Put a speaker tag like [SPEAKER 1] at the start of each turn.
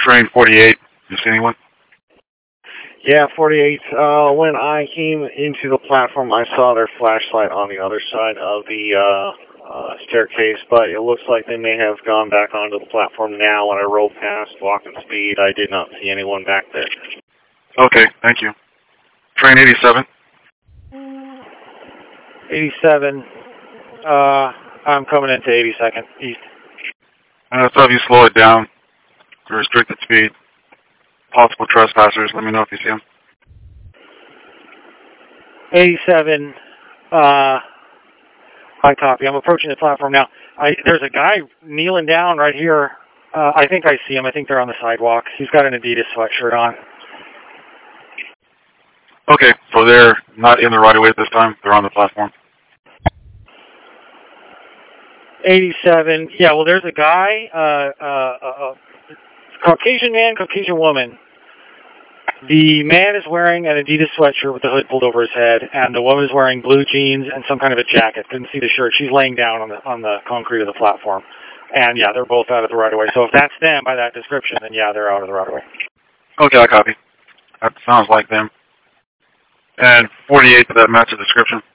[SPEAKER 1] Train 48. You see anyone?
[SPEAKER 2] Yeah, 48. When I came into the platform, I saw their flashlight on the other side of the staircase, but it looks like they may have gone back onto the platform now. When I rolled past walking speed, I did not see anyone back there.
[SPEAKER 1] Okay, thank you. Train 87.
[SPEAKER 2] 87. I'm coming into 82nd East.
[SPEAKER 1] I thought you slow it down to restricted speed. Possible trespassers, let me know if you see them.
[SPEAKER 2] 87. I copy. I'm approaching the platform now. There's a guy kneeling down right here. I think I see him. I think they're on the sidewalk. He's got an Adidas sweatshirt on.
[SPEAKER 1] Okay, so they're not in the right-of-way at this time. They're on the platform.
[SPEAKER 2] 87. Yeah, well, there's a guy, Caucasian man, Caucasian woman. The man is wearing an Adidas sweatshirt with the hood pulled over his head, and the woman is wearing blue jeans and some kind of a jacket. Couldn't see the shirt. She's laying down on the concrete of the platform. And yeah, they're both out of the right-of-way. So if that's them by that description, then yeah, they're out of the right-of-way.
[SPEAKER 1] Okay, I copy. That sounds like them. And 48, did that match the description?